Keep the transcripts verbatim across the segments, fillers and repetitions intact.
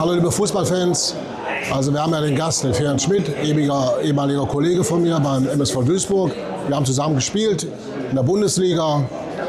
Hallo liebe Fußballfans, also wir haben ja den Gast, den Ferenc Schmidt, ehemaliger, ehemaliger Kollege von mir beim M S V Duisburg. Wir haben zusammen gespielt in der Bundesliga.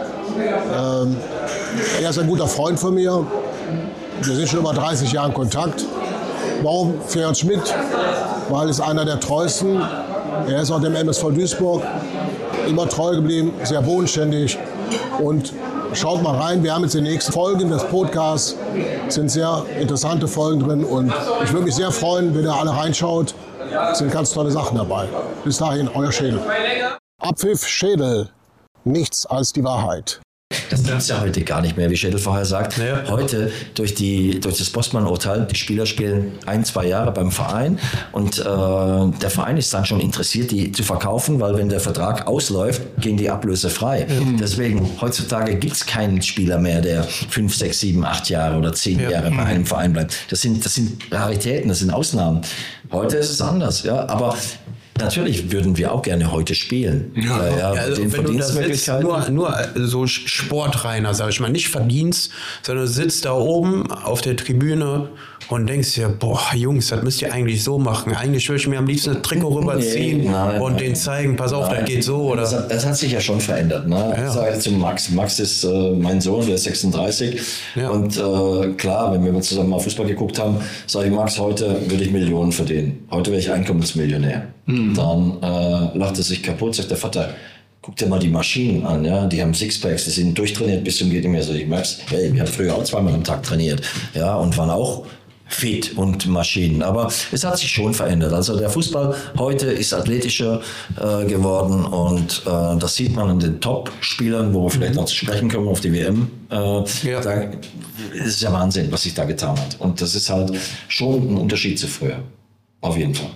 Ähm, er ist ein guter Freund von mir. Wir sind schon über dreißig Jahre in Kontakt. Warum Ferenc Schmidt? Weil es einer der treuesten. Er ist auch dem M S V Duisburg immer treu geblieben, sehr bodenständig. Und schaut mal rein, wir haben jetzt die nächsten Folgen des Podcasts. Es sind sehr interessante Folgen drin und ich würde mich sehr freuen, wenn ihr alle reinschaut. Es sind ganz tolle Sachen dabei. Bis dahin, euer Schädel. Abpfiff Schädel. Nichts als die Wahrheit. Das gibt es ja heute gar nicht mehr, wie Schädel vorher sagt. Ja. Heute durch, die, durch das Bosman-Urteil, die Spieler spielen ein, zwei Jahre beim Verein und äh, der Verein ist dann schon interessiert, die zu verkaufen, weil wenn der Vertrag ausläuft, gehen die Ablöse frei. Mhm. Deswegen, heutzutage gibt es keinen Spieler mehr, der fünf, sechs, sieben, acht Jahre oder zehn ja. Jahre bei einem Verein bleibt. Das sind, das sind Raritäten, das sind Ausnahmen. Heute ist es anders, ja, aber natürlich würden wir auch gerne heute spielen. Ja, ja, also den wenn du da sitzt, nur, nur so Sportreiner, sag ich mal, nicht Verdienst, sondern du sitzt da oben auf der Tribüne und denkst dir, boah, Jungs, das müsst ihr eigentlich so machen. Eigentlich würde ich mir am liebsten ein Trikot rüberziehen nee, nein, und nein, den zeigen, pass auf, nein, das geht so. Oder? Das, hat, das hat sich ja schon verändert. Ne? Ja. Ich sage zu Max, Max ist äh, mein Sohn, der ist sechsunddreißig. Ja. Und äh, klar, wenn wir zusammen mal Fußball geguckt haben, sage ich, Max, heute würde ich Millionen verdienen. Heute wäre ich Einkommensmillionär. Mhm. Dann äh, lacht er sich kaputt, sagt der Vater, guck dir mal die Maschinen an, ja, die haben Sixpacks, die sind durchtrainiert bis zum geht nicht mehr so. Ich merk's, hey, wir haben früher auch zweimal am Tag trainiert, ja, und waren auch fit und Maschinen. Aber es hat sich schon verändert. Also der Fußball heute ist athletischer äh, geworden und äh, das sieht man an den Top-Spielern, wo wir vielleicht noch zu sprechen kommen auf die W M. Äh, ja. Da ist ja Wahnsinn, was sich da getan hat. Und das ist halt schon ein Unterschied zu früher. Auf jeden Fall.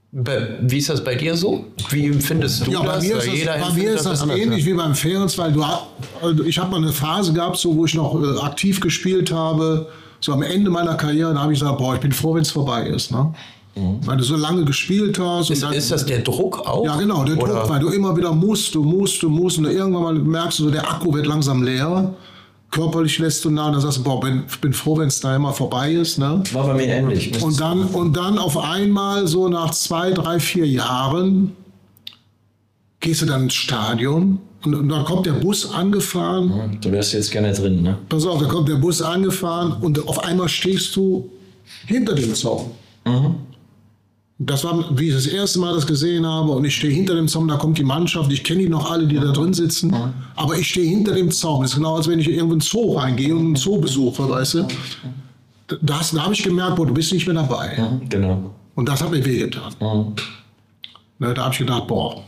Wie ist das bei dir so? Wie empfindest du ja, das? Bei mir ist das, bei mir ist das, das ähnlich wie beim Ferenc, weil du, ich habe mal eine Phase gehabt, so, wo ich noch äh, aktiv gespielt habe. So am Ende meiner Karriere, da habe ich gesagt, boah, ich bin froh, wenn es vorbei ist. Ne? Mhm. Weil du so lange gespielt hast. Ist, und dann, ist das der Druck auch? Ja, genau, der Oder? Druck, weil du immer wieder musst, du musst, du musst. Und irgendwann mal merkst du, so, der Akku wird langsam leer. Körperlich lässt du nach, dann sagst du, boah, bin, bin froh, wenn es da immer vorbei ist. Ne? War bei mir ähnlich. Und dann, und dann auf einmal, so nach zwei, drei, vier Jahren, gehst du dann ins Stadion. Und, und dann kommt der Bus angefahren. Ja, du wärst jetzt gerne drin, ne? Pass auf, da kommt der Bus angefahren und auf einmal stehst du hinter dem Zaun. Mhm. Das war, wie ich das erste Mal das gesehen habe, und ich stehe hinter dem Zaun, da kommt die Mannschaft, ich kenne die noch alle, die da drin sitzen, mhm. aber ich stehe hinter dem Zaun. Das ist genau, als wenn ich irgendwo in den Zoo reingehe und einen Zoo besuche, weißt du. Da, da habe ich gemerkt, boah, du bist nicht mehr dabei. Mhm, genau. Und das hat mir wehgetan. Mhm. Da habe ich gedacht, boah,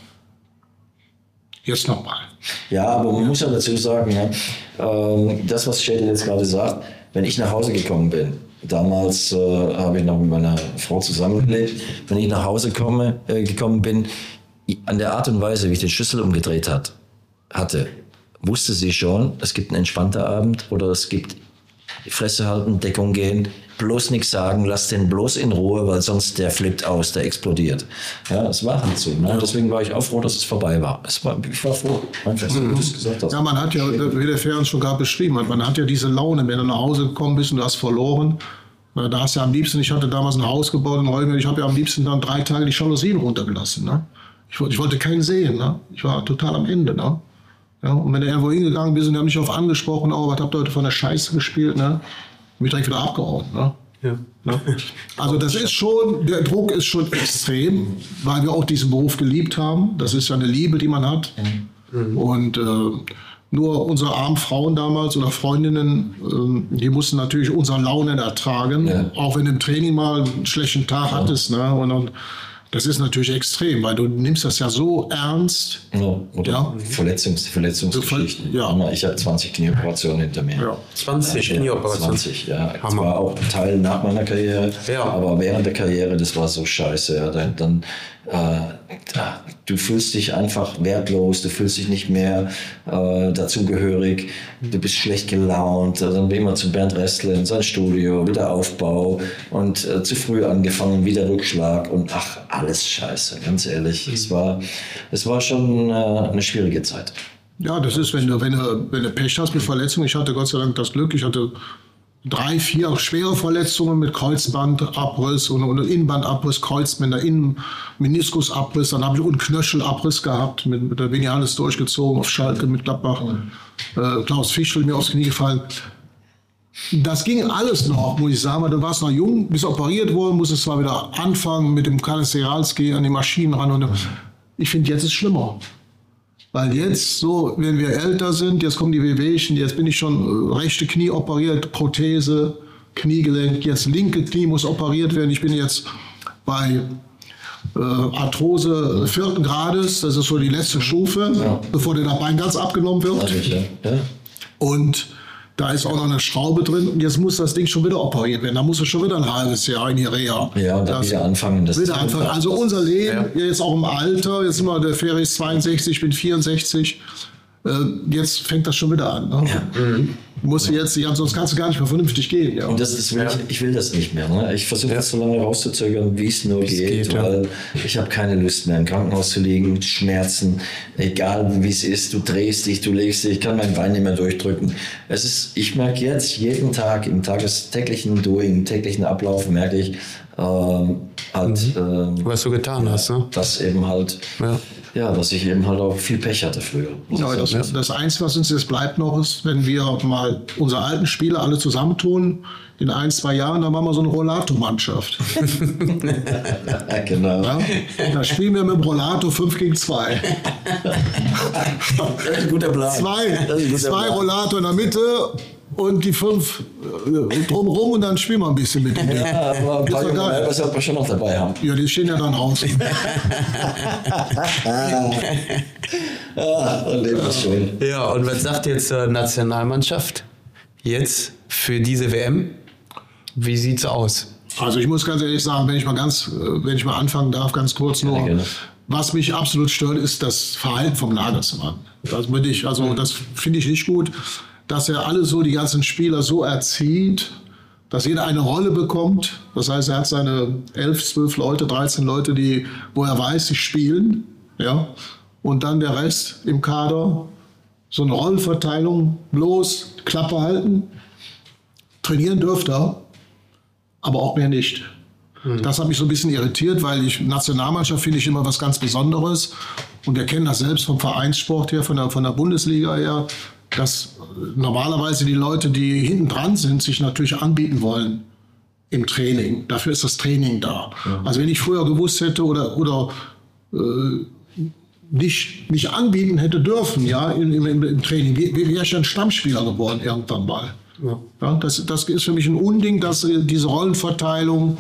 jetzt nochmal. Ja, aber man muss ja dazu sagen, ja, äh, das, was Schädel jetzt gerade sagt, wenn ich nach Hause gekommen bin, damals äh, habe ich noch mit meiner Frau zusammengelebt, wenn ich nach Hause komme, äh, gekommen bin, an der Art und Weise, wie ich den Schlüssel umgedreht hat, hatte, wusste sie schon, es gibt einen entspannten Abend oder es gibt die Fresse halten, Deckung gehen, bloß nichts sagen, lass den bloß in Ruhe, weil sonst der flippt aus, der explodiert. Ja, das war halt so. Ne? Deswegen war ich auch froh, dass es vorbei war. Es war ich war froh, einfach, mhm. wie du es gesagt hast. Ja, man hat ja, wie der Ferenc schon gerade beschrieben hat, man hat ja diese Laune, wenn du nach Hause gekommen bist und du hast verloren. Da hast du ja am liebsten, ich hatte damals ein Haus gebaut in Reugen, ich habe ja am liebsten dann drei Tage die Jalousien runtergelassen. Ne? Ich, ich wollte keinen sehen. Ne? Ich war total am Ende. Ne? Ja, und wenn du irgendwo hingegangen bist und die haben mich auf angesprochen, oh, was habt ihr heute von der Scheiße gespielt, ne? Mich direkt wieder abgehauen. Ne? Ja. Ne? Also das ist schon, der Druck ist schon extrem, weil wir auch diesen Beruf geliebt haben. Das ist ja eine Liebe, die man hat. Mhm. Und äh, nur unsere armen Frauen damals oder Freundinnen, äh, die mussten natürlich unsere Launen ertragen, ja. Auch wenn du im Training mal einen schlechten Tag ja. hattest. Ne? Und dann, das ist natürlich extrem, weil du nimmst das ja so ernst. Ja, oder ja. Verletzungs, Verletzungsgeschichten. Ja. Ich habe zwanzig Knieoperationen hinter mir. Ja. zwanzig Knieoperationen? zwanzig, ja. Das war auch ein Teil nach meiner Karriere, ja. aber während der Karriere, das war so scheiße. Ja. Dann, dann äh, du fühlst dich einfach wertlos, du fühlst dich nicht mehr äh, dazugehörig, du bist schlecht gelaunt. Dann wie immer zu Bernd Restle in sein Studio, wieder Aufbau und äh, zu früh angefangen, wieder Rückschlag und ach, alles scheiße, ganz ehrlich. Mhm. Es war, es war schon äh, eine schwierige Zeit. Ja, das ist, wenn du, wenn du, wenn du Pech hast mit Verletzungen. Ich hatte Gott sei Dank das Glück, ich hatte drei, vier schwere Verletzungen mit Kreuzbandabriss und, und Innenbandabriss, Kreuzbänder, Innen, Meniskusabriss. Dann habe ich einen Knöchelabriss gehabt, mit, mit der bin ich alles durchgezogen auf Schalke mit Gladbach. Äh, Klaus Fischl mir aufs Knie gefallen. Das ging alles noch, muss ich sagen, weil du warst noch jung, bist operiert worden, musstest zwar wieder anfangen mit dem Kalesteralski an die Maschinen ran. Und ich finde, jetzt ist es schlimmer. Weil jetzt, so, wenn wir älter sind, jetzt kommen die Wehwehchen, jetzt bin ich schon rechte Knie operiert, Prothese, Kniegelenk, jetzt linke Knie muss operiert werden. Ich bin jetzt bei äh, Arthrose vierten Grades, das ist so die letzte Stufe, ja. bevor der Bein ganz abgenommen wird. Ja. Ja. Und da ist auch noch eine Schraube drin und jetzt muss das Ding schon wieder operiert werden. Da muss es schon wieder ein halbes Jahr in die Reha. Ja, und dann wieder anfangen. Das wieder anfangen. Also unser Leben, ja. jetzt auch im Alter, jetzt sind wir, der Ferry ist zweiundsechzig, ich bin vierundsechzig. Äh, jetzt fängt das schon wieder an. Ne? Ja. Mhm. Musst du jetzt, ja, sonst kannst du gar nicht mehr vernünftig gehen. Ja. Und das, das will ich, ich will das nicht mehr. Ne? Ich versuche ja. das so lange rauszuzögern, wie es nur geht, geht, weil ja. ich habe keine Lust mehr im Krankenhaus zu liegen mit Schmerzen, egal wie es ist, du drehst dich, du legst dich, ich kann mein Bein nicht mehr durchdrücken. Es ist, ich merke jetzt jeden Tag im tagestäglichen Doing, im täglichen Ablauf merke ich, ähm, halt, mhm. ähm, was du getan ja, hast, ne? Das eben halt. Ja. Ja, dass ich eben halt auch viel Pech hatte früher. Ja, das, ja. das Einzige, was uns jetzt bleibt noch, ist, wenn wir mal unsere alten Spieler alle zusammentun, in ein, zwei Jahren, dann machen wir so eine Rollator-Mannschaft. Genau. Ja, da spielen wir mit dem Rollator fünf gegen zwei. Das ist ein guter Plan. Zwei, zwei Rollator in der Mitte und die fünf drumherum und dann spielen wir ein bisschen mit denen. Ja, aber ein paar Junge, was wir schon noch dabei haben. Ja, die stehen ja dann raus. Ja, und Leben ist schön. Ja, und was sagt jetzt äh, Nationalmannschaft jetzt für diese W M? Wie sieht's aus? Also ich muss ganz ehrlich sagen, wenn ich mal ganz, wenn ich mal anfangen darf, ganz kurz nur, ja, was mich absolut stört, ist das Verhalten vom Nagelsmann. Das bin ich, also das finde ich nicht gut, dass er alle so, die ganzen Spieler so erzieht, dass jeder eine Rolle bekommt. Das heißt, er hat seine elf, zwölf Leute, dreizehn Leute, die, wo er weiß, sie spielen, ja, und dann der Rest im Kader, so eine Rollenverteilung, bloß Klappe halten, trainieren dürfte er, aber auch mehr nicht. Mhm. Das hat mich so ein bisschen irritiert, weil ich Nationalmannschaft finde ich immer was ganz Besonderes. Und wir kennen das selbst vom Vereinssport her, von der, von der Bundesliga her, dass normalerweise die Leute, die hinten dran sind, sich natürlich anbieten wollen im Training. Dafür ist das Training da. Mhm. Also wenn ich früher gewusst hätte oder, oder äh, nicht, nicht anbieten hätte dürfen, ja, im, im, im Training, wäre ich ein Stammspieler geworden irgendwann mal. Ja. Ja, das, das ist für mich ein Unding, dass diese Rollenverteilung,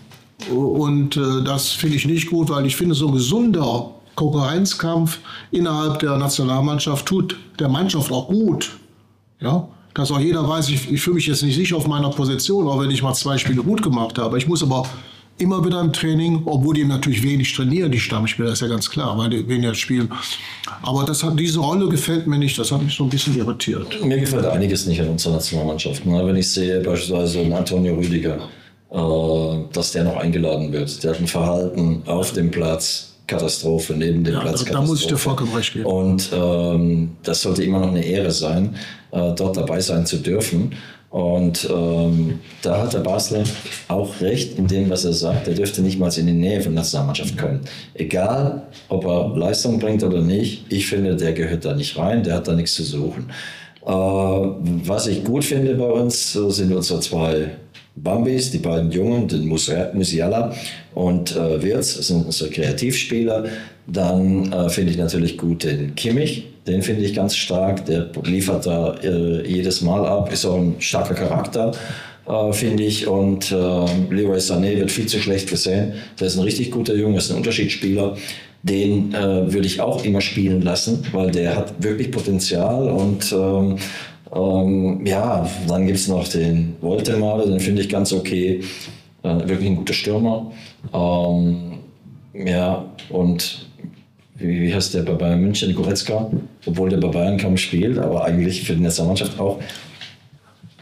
und äh, das finde ich nicht gut, weil ich finde, so ein gesunder Konkurrenzkampf innerhalb der Nationalmannschaft tut der Mannschaft auch gut. Ja? Dass auch jeder weiß, ich, ich fühle mich jetzt nicht sicher auf meiner Position, auch wenn ich mal zwei Spiele gut gemacht habe. Ich muss aber immer wieder im Training, obwohl die natürlich wenig trainieren, die Stammspieler, ist ja ganz klar, weil die weniger spielen. Aber das hat, diese Rolle gefällt mir nicht, das hat mich so ein bisschen irritiert. Mir gefällt einiges nicht an unserer Nationalmannschaft. Wenn ich sehe beispielsweise einen Antonio Rüdiger, dass der noch eingeladen wird. Der hat ein Verhalten auf dem Platz, Katastrophe, neben dem ja, Platz, da, Katastrophe. Da muss ich dir vollkommen recht geben. Und ähm, das sollte immer noch eine Ehre sein, äh, dort dabei sein zu dürfen. Und ähm, da hat der Basler auch recht in dem, was er sagt. Er dürfte nicht mal in die Nähe von der Nationalmannschaft kommen. Egal, ob er Leistung bringt oder nicht, ich finde, der gehört da nicht rein, der hat da nichts zu suchen. Äh, was ich gut finde bei uns, sind unsere zwei Bambis, die beiden Jungen, den Musiala und äh, Wirtz, das sind unsere Kreativspieler. Dann äh, finde ich natürlich gut den Kimmich, den finde ich ganz stark, der liefert da äh, jedes Mal ab, ist auch ein starker Charakter, äh, finde ich. Und äh, Leroy Sané wird viel zu schlecht gesehen, der ist ein richtig guter Junge, ist ein Unterschiedsspieler. Den äh, würde ich auch immer spielen lassen, weil der hat wirklich Potenzial und ähm, Ähm, ja, dann gibt es noch den Woltemade, den finde ich ganz okay. Äh, wirklich ein guter Stürmer. Ähm, ja, und wie, wie heißt der bei Bayern München, Goretzka? Obwohl der bei Bayern kaum spielt, aber eigentlich für die Nationalmannschaft auch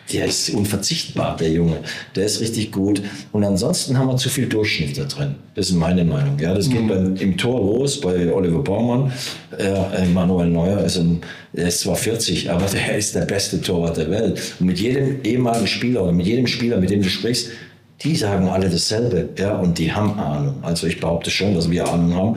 der ist unverzichtbar, der Junge. Der ist richtig gut. Und ansonsten haben wir zu viel Durchschnitt da drin. Das ist meine Meinung. Ja, das geht beim, im Tor los bei Oliver Baumann. Äh, Manuel Neuer ist, ein, der ist zwar vierzig, aber der ist der beste Torwart der Welt. Und mit jedem ehemaligen Spieler oder mit jedem Spieler, mit dem du sprichst, die sagen alle dasselbe, ja, und die haben Ahnung. Also ich behaupte schon, dass wir Ahnung haben.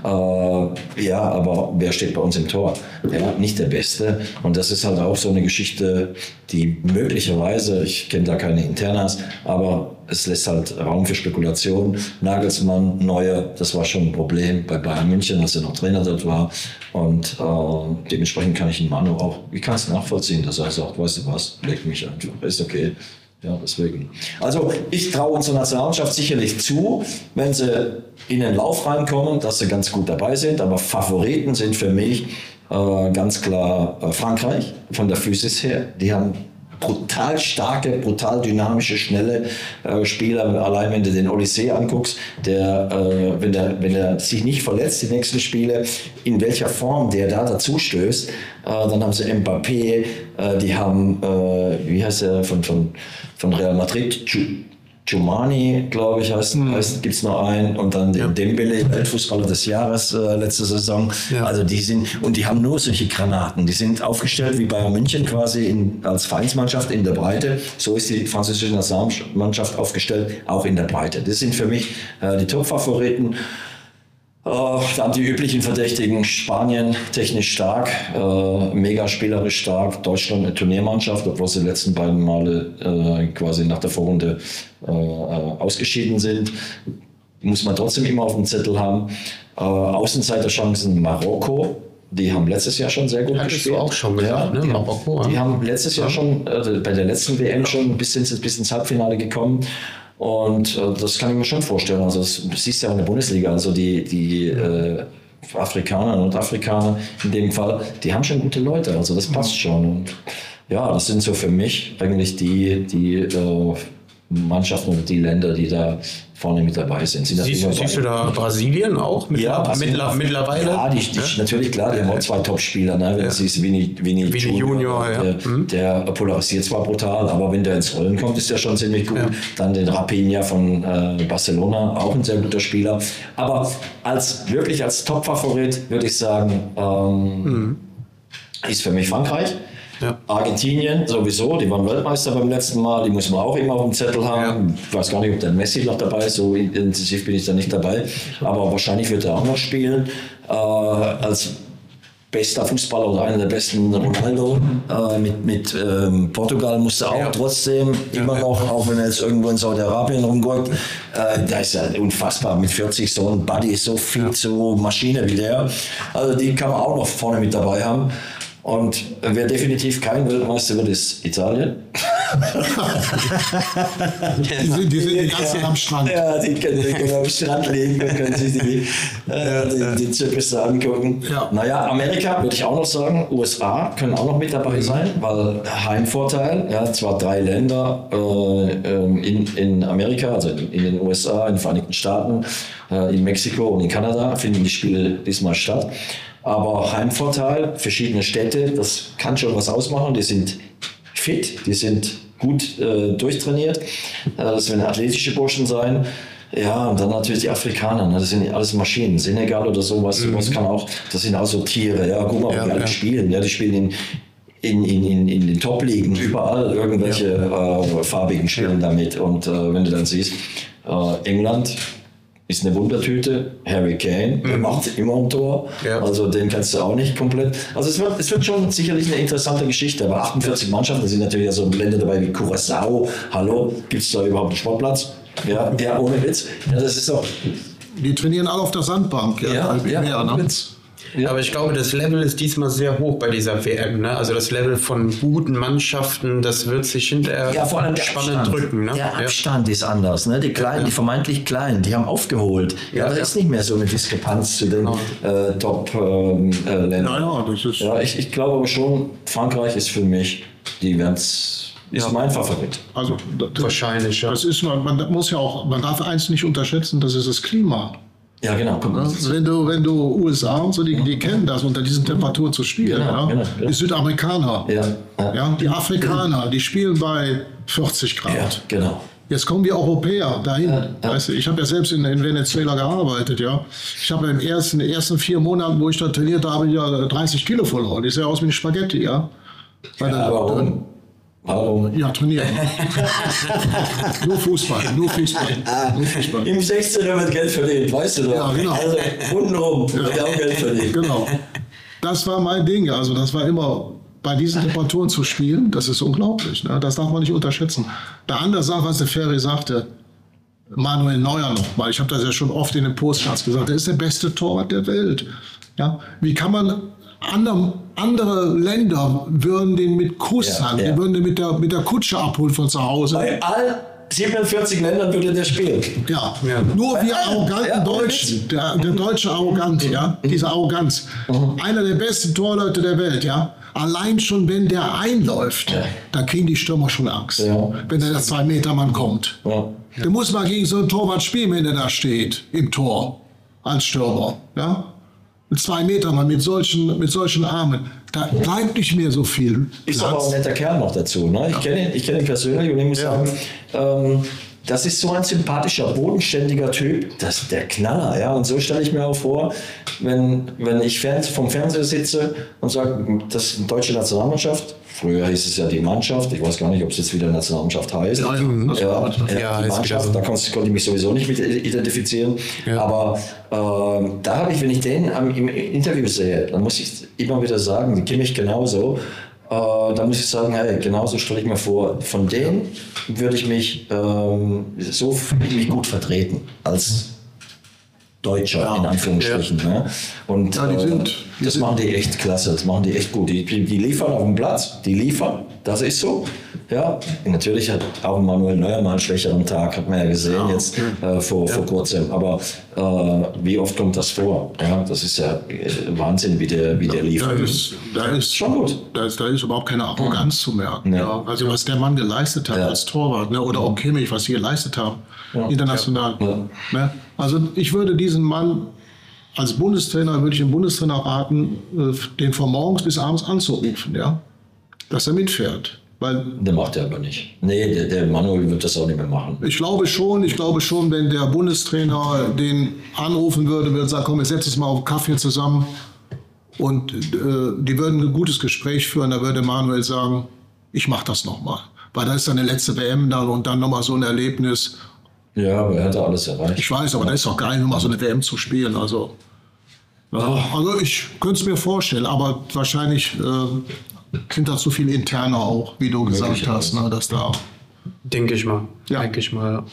Äh, ja, aber wer steht bei uns im Tor? Ja, nicht der Beste. Und das ist halt auch so eine Geschichte, die möglicherweise, ich kenne da keine Internas, aber es lässt halt Raum für Spekulation. Nagelsmann, Neuer, das war schon ein Problem bei Bayern München, als er noch Trainer dort war. Und äh, dementsprechend kann ich ihn Manu auch, ich kann es nachvollziehen, dass er sagt, weißt du was, leg mich einfach, ist okay. Ja, deswegen. Also ich traue unserer Nationalmannschaft sicherlich zu, wenn sie in den Lauf reinkommen, dass sie ganz gut dabei sind. Aber Favoriten sind für mich äh, ganz klar äh, Frankreich von der Physis her. Die haben brutal starke, brutal dynamische, schnelle äh, Spieler. Allein wenn du den Olysée anguckst, der, äh, wenn der, wenn er sich nicht verletzt, die nächsten Spiele, in welcher Form der da dazu stößt, äh, dann haben sie Mbappé, äh, die haben, äh, wie heißt er, von, von, von Real Madrid, Tchouameni, glaube ich, heißt, mhm. heißt gibt es noch einen, und dann ja. Dembele, Weltfußballer des Jahres äh, letzte Saison. Ja. Also die sind, und die haben nur solche Granaten. Die sind aufgestellt wie Bayern München quasi in, als Vereinsmannschaft in der Breite. So ist die französische Nationalmannschaft aufgestellt, auch in der Breite. Das sind für mich äh, die Top-Favoriten. Uh, dann die üblichen Verdächtigen: Spanien technisch stark, uh, mega spielerisch stark, Deutschland eine Turniermannschaft, obwohl sie die letzten beiden Male uh, quasi nach der Vorrunde uh, uh, ausgeschieden sind. Muss man trotzdem immer auf dem Zettel haben. Uh, Außenseiterchancen Marokko, die haben letztes Jahr schon sehr gut ja, gespielt. Das auch schon gesagt, ja, ne? Die, Marokko, die ja. haben letztes Jahr schon, also bei der letzten W M schon bis ins, bis ins Halbfinale gekommen. Und äh, das kann ich mir schon vorstellen. Also das siehst du ja auch in der Bundesliga. Also die, die äh, Afrikaner, Nordafrikaner in dem Fall, die haben schon gute Leute. Also das passt schon. Und ja, das sind so für mich eigentlich die, die äh, Mannschaften und die Länder, die da vorne mit dabei sind. sind siehst, siehst du da Brasilien auch mit ja, Brasilien mittler, mittlerweile? Ja, die, die, ja? natürlich, klar, die haben auch zwei Top-Spieler. Ne? Wenn ja. du siehst, Vini, Vini, Vini Junior, Junior der, ja. mhm. der polarisiert zwar brutal, aber wenn der ins Rollen kommt, ist der schon ziemlich gut. Ja. Dann den Rapinha von äh, Barcelona, auch ein sehr guter Spieler. Aber als wirklich als Top-Favorit würde ich sagen, ähm, mhm. ist für mich Frankreich. Ja. Argentinien sowieso, die waren Weltmeister beim letzten Mal, die muss man auch immer auf dem Zettel haben. Ja. Ich weiß gar nicht, ob der Messi noch dabei ist, so intensiv bin ich da nicht dabei, aber wahrscheinlich wird er auch noch spielen. Äh, als bester Fußballer oder einer der besten, Ronaldo, äh, mit, mit ähm, Portugal musste auch ja. trotzdem ja. immer noch, auch wenn er jetzt irgendwo in Saudi-Arabien rumgurkt, äh, da ist ja unfassbar, mit vierzig so ein Buddy, so viel, ja. so Maschine wie der. Also die kann man auch noch vorne mit dabei haben. Und wer definitiv kein Weltmeister wird, ist Italien. die sind die, sind die ganzen ja, am Strand. Ja, die können, die können am Strand liegen und können sich die, äh, die, die Zirkus angucken. Ja. Naja, Amerika würde ich auch noch sagen, U S A können auch noch mit dabei sein, weil Heimvorteil, ja, zwar drei Länder äh, in, in Amerika, also in, in den U S A, in den Vereinigten Staaten, äh, in Mexiko und in Kanada finden die Spiele diesmal statt. Aber Heimvorteil, verschiedene Städte, das kann schon was ausmachen. Die sind fit, die sind gut äh, durchtrainiert. Äh, das werden athletische Burschen sein. Ja, und dann natürlich die Afrikaner, ne? Das sind alles Maschinen. Senegal oder sowas, mhm. sowas kann auch, das sind auch so Tiere. Ja, guck mal, ja, wie alle ja. spielen. Ja, die spielen in, in, in, in, in den Top-Ligen, überall irgendwelche ja. äh, farbigen spielen ja. damit. Und äh, wenn du dann siehst, äh, England ist eine Wundertüte, Harry Kane, der mhm. macht immer ein Tor, ja. also den kannst du auch nicht komplett. Also es wird, es wird schon sicherlich eine interessante Geschichte, aber achtundvierzig Mannschaften, da sind natürlich so Länder dabei wie Curaçao, hallo, gibt es da überhaupt einen Sportplatz? Ja, ja, ohne Witz. Ja, das ist doch. Die trainieren alle auf der Sandbank. Ja, ja, ja, mehr, ohne ne? Witz. Ja. Aber ich glaube, das Level ist diesmal sehr hoch bei dieser W M. Ne? Also das Level von guten Mannschaften, das wird sich hinterher ja, vor allem spannend Abstand. drücken. Ne? Der Abstand ja. ist anders. Ne? Die Kleinen, ja. die vermeintlich Kleinen, die haben aufgeholt. Ja, ja, da ja. ist nicht mehr so eine Diskrepanz zu den ja. äh, Top-Ländern. Äh, ja, ja, das ist ja, ich, ich glaube aber schon, Frankreich ist für mich, die werden es. Ist ja. mein Favorit. Also das, wahrscheinlich, ja. Das ist, man, man muss ja auch, man darf eins nicht unterschätzen, das ist das Klima. Ja, genau. Ja, wenn du, wenn du U S A und so, die, die kennen das, unter diesen Temperaturen zu spielen. Genau, ja. genau, genau. Die Südamerikaner, Ja, ja. Ja, die Afrikaner, die spielen bei vierzig Grad. Ja, genau. Jetzt kommen wir Europäer dahin. Ja, ja. Weißt du, ich habe ja selbst in, in Venezuela gearbeitet. Ja. Ich habe im ersten, in den ersten vier Monaten, wo ich da trainiert habe, ja dreißig Kilo verloren. Ich sehe aus wie eine Spaghetti. Ja. Ja, aber warum? Warum? Ja, trainieren. nur Fußball, nur Fußball. Nur Fußball. Im sechzehner wird Geld verdient, weißt du doch. Ja, genau. Also untenrum ja. wird auch Geld verdient. Genau. Das war mein Ding. Also das war immer bei diesen Temperaturen zu spielen, das ist unglaublich. Ne? Das darf man nicht unterschätzen. Der andere Sache, was der Ferry sagte, Manuel Neuer nochmal, ich habe das ja schon oft in den Postcards gesagt, der ist der beste Torwart der Welt. Ja? Wie kann man, andere, andere Länder würden den mit Kusshand, ja, ja. die würden den mit der, mit der Kutsche abholen von zu Hause. Bei all siebenundvierzig Ländern würde der spielen. Ja, ja. Nur wir arroganten ja, Deutschen, der, der deutsche Arrogant, ja, diese Arroganz. Mhm. Einer der besten Torleute der Welt, ja. Allein schon, wenn der einläuft, ja. dann kriegen die Stürmer schon Angst, ja. wenn der zwei Meter Mann kommt. Ja. Der muss mal gegen so einen Torwart spielen, wenn der da steht, im Tor, als Stürmer. Ja? Mit zwei Meter Mann, mit solchen, mit solchen Armen. Da bleibt nicht mehr so viel Platz. Ist aber auch ein netter Kerl noch dazu. Ne? Ich ja. kenne ihn, ich kenn ihn persönlich und ich muss ja. sagen, ähm, das ist so ein sympathischer, bodenständiger Typ, das ist der Knaller. Ja? Und so stelle ich mir auch vor, wenn, wenn ich vom Fernseher sitze und sage, das ist eine deutsche Nationalmannschaft. Früher hieß es ja die Mannschaft. Ich weiß gar nicht, ob es jetzt wieder Nationalmannschaft heißt. Ja, ja, ja, ja die Mannschaft, da konnte ich mich sowieso nicht mit identifizieren. Ja. Aber äh, da habe ich, wenn ich den im Interview sehe, dann muss ich immer wieder sagen, die kenne ich genauso. Äh, da muss ich sagen, hey, genauso stelle ich mir vor, von denen würde ich mich ähm, so mich gut vertreten als Deutscher, ja. in Anführungsstrichen. Ja. Ne? Und ja, die sind, äh, die das sind machen die echt klasse, das machen die echt gut. Die, die liefern auf dem Platz, die liefern, das ist so. Ja, natürlich hat auch Manuel Neuer mal einen schwächeren Tag, hat man ja gesehen ja. jetzt äh, vor, ja. vor kurzem. Aber äh, wie oft kommt das vor? Ja, das ist ja Wahnsinn, wie der, wie der liefert. Da ist, da ist schon gut. Da ist, da ist überhaupt keine Arroganz ja. zu merken. Ja. Ja. Also was der Mann geleistet hat ja. als Torwart, ne? Oder auch Kimmich, was sie geleistet haben, ja. international. Ja. Ne? Also ich würde diesen Mann als Bundestrainer, würde ich dem Bundestrainer raten, den von morgens bis abends anzurufen, ja, dass er mitfährt. Weil der macht er aber nicht. Nee, der, der Manuel wird das auch nicht mehr machen. Ich glaube schon, ich glaube schon, wenn der Bundestrainer den anrufen würde, würde sagen, komm, wir setzen uns mal auf Kaffee zusammen und äh, die würden ein gutes Gespräch führen, da würde Manuel sagen, ich mache das nochmal. Weil da ist dann eine letzte W M dann und dann nochmal so ein Erlebnis. Ja, aber er hat ja alles erreicht. Ich weiß, aber ja. das ist doch geil, nochmal so eine W M zu spielen. Also, ja, also ich könnte es mir vorstellen, aber wahrscheinlich äh, sind da zu viel interner auch, wie du gesagt Wirklich hast, ne, dass da. Denke ich mal. Ja. Denke ich mal.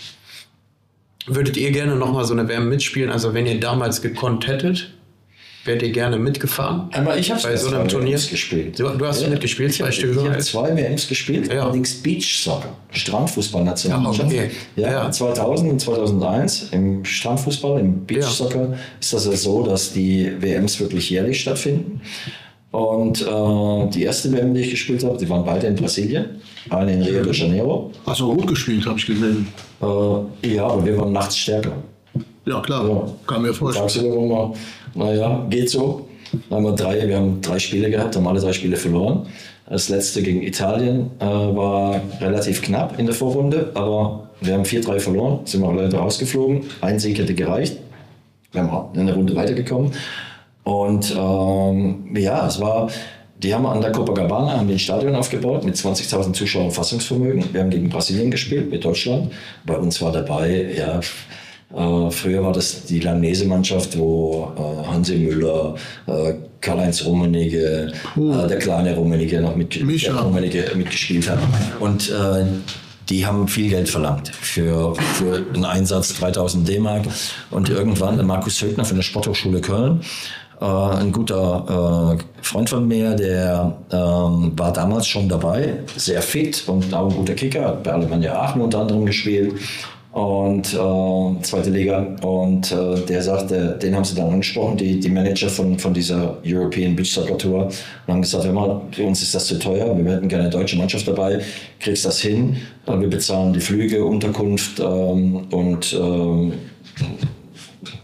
Würdet ihr gerne nochmal so eine W M mitspielen? Also wenn ihr damals gekonnt hättet, wärt ihr gerne mitgefahren? Aber ich habe bei so einem Turnier gespielt. Du, du hast ja. mitgespielt, zwei Stück. Ich habe zwei W Ms gespielt, ja. allerdings Beach Soccer, Strandfußball-Nationalmannschaft. Ja, okay. ja, ja, zweitausend und zweitausendeins im Strandfußball, im Beach Soccer, ja. ist das ja so, dass die W Ms wirklich jährlich stattfinden. Und äh, die erste W M, die ich gespielt habe, die waren beide in Brasilien, eine in Rio de Janeiro. Hast du gut gespielt, habe ich gesehen. Äh, ja, aber wir waren nachts stärker. Ja, klar, ja. Kann mir vorstellen. Tagsüber mal, naja, geht so. Dann haben wir, drei, wir haben drei Spiele gehabt, haben alle drei Spiele verloren. Das letzte gegen Italien äh, war relativ knapp in der Vorrunde, aber wir haben vier drei verloren, sind wir leider rausgeflogen. Ein Sieg hätte gereicht. Wir haben in der Runde weitergekommen. Und ähm, ja, es war, die haben an der Copacabana haben ein Stadion aufgebaut mit zwanzigtausend Zuschauern Fassungsvermögen. Wir haben gegen Brasilien gespielt, mit Deutschland. Bei uns war dabei, ja, äh, früher war das die Langnese-Mannschaft, wo äh, Hansi Müller, äh, Karl-Heinz Rummenigge, äh, der kleine Rummenigge noch mit, Rummenigge mitgespielt hat. Und äh, die haben viel Geld verlangt für, für einen Einsatz, dreitausend D-Mark. Und irgendwann der Markus Högner von der Sporthochschule Köln, äh, ein guter äh, Freund von mir, der ähm, war damals schon dabei, sehr fit und auch ein guter Kicker, hat bei Alemannia Aachen unter anderem gespielt. Und äh, zweite Liga. Und äh, der sagte, den haben sie dann angesprochen, die, die Manager von, von dieser European Beach Soccer Tour, und haben gesagt, hör mal, für uns ist das zu teuer, wir hätten gerne eine deutsche Mannschaft dabei, kriegst das hin, wir bezahlen die Flüge, Unterkunft ähm, und ähm,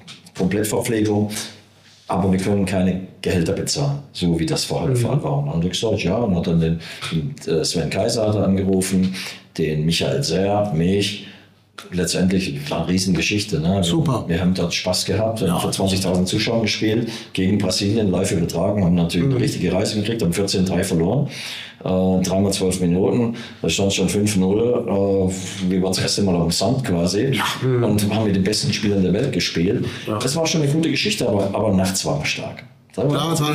Komplettverpflegung, aber wir können keine Gehälter bezahlen, so wie das vorher der Fall war. Und dann habe ich gesagt, ja, und hat dann den, den Sven Kaiser hat er angerufen, den Michael Seer, mich. Letztendlich war eine Riesengeschichte. Ne? Super. Wir haben dort Spaß gehabt, wir haben vor zwanzigtausend Zuschauern gespielt, gegen Brasilien live übertragen, haben natürlich eine richtige Reise gekriegt, haben vierzehn drei verloren, äh, dreimal zwölf Minuten, da stand schon fünf null, äh, wir waren das erste Mal auf dem Sand quasi und haben mit den besten Spielern der Welt gespielt. Ja. Das war schon eine gute Geschichte, aber, aber nachts waren wir stark. Da, war, da,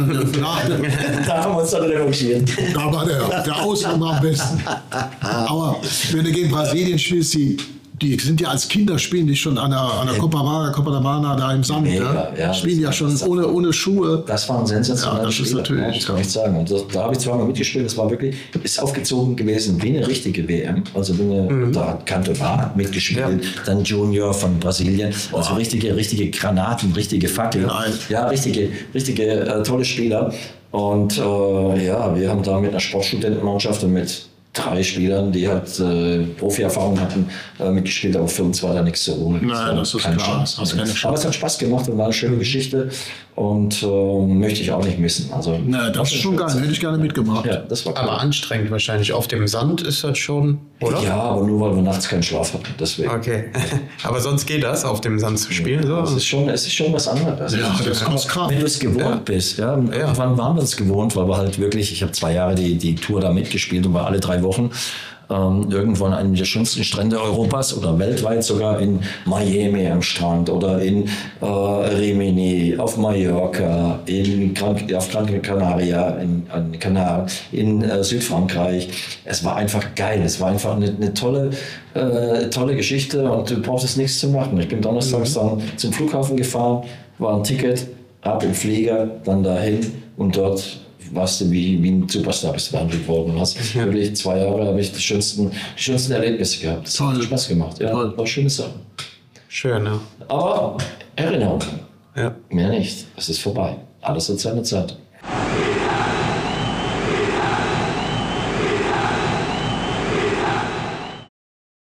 da haben wir uns dann revanchiert. Da war der, der Ausgang am besten. Aber wenn du gegen Brasilien spielst, die Die sind ja als Kinder, spielen die schon an der, an der Copacabana, Copacabana da im Sand. Mega, ne? Ja, spielen ja schon ohne, ohne Schuhe. Das war ein sensationelles ja, das Spiel. Ist natürlich, das kann ich sagen. Und das, da habe ich zweimal mitgespielt. Das war wirklich, ist aufgezogen gewesen wie eine richtige W M. Also wie eine, mhm. da hat Cantona mitgespielt, ja. Dann Junior von Brasilien. Also richtige, richtige Granaten, richtige Fackeln. Nein. Ja, richtige, richtige äh, tolle Spieler. Und äh, ja, wir haben da mit einer Sportstudentenmannschaft und mit drei Spielern, die halt äh, Profi-Erfahrung hatten, äh, mitgespielt, aber für uns war da nichts zu holen. Nein, das ist klar. Das also, aber es hat Spaß gemacht und war eine schöne Geschichte und äh, möchte ich auch nicht missen. Also, Nein, das ist schon geil, hätte ich gerne mitgemacht. Ja, das war cool. Aber anstrengend wahrscheinlich. Auf dem Sand ist das schon, oder? Ja, aber nur weil wir nachts keinen Schlaf hatten. Deswegen. Okay. Aber sonst geht das, auf dem Sand zu spielen? Ja, so? es, ist schon, es ist schon was anderes. Ja, also, das ist krass. Wenn du es gewohnt ja. bist. Ja, ja. Irgendwann waren wir es gewohnt, weil wir halt wirklich, ich habe zwei Jahre die, die Tour da mitgespielt und war alle drei Wochen ähm, irgendwo an einem der schönsten Strände Europas oder weltweit sogar in Miami am Strand oder in äh, Rimini, auf Mallorca, in Gran, auf Gran Canaria, in, in Kanaren, in äh, Südfrankreich. Es war einfach geil. Es war einfach eine, eine tolle, äh, tolle Geschichte und du brauchst nichts zu machen. Ich bin donnerstags mhm. dann zum Flughafen gefahren, war ein Ticket, ab im Flieger, dann dahin und dort warst du wie, wie ein Superstar bist du behandelt worden. Hast ja. wirklich zwei Jahre habe ich die schönsten, die schönsten Erlebnisse gehabt. Das Toll. Hat Spaß gemacht. Ja, Toll. War schöne Sache. Schön, ja. Aber Erinnerung. Ja. Mehr nicht. Es ist vorbei. Alles hat seine Zeit.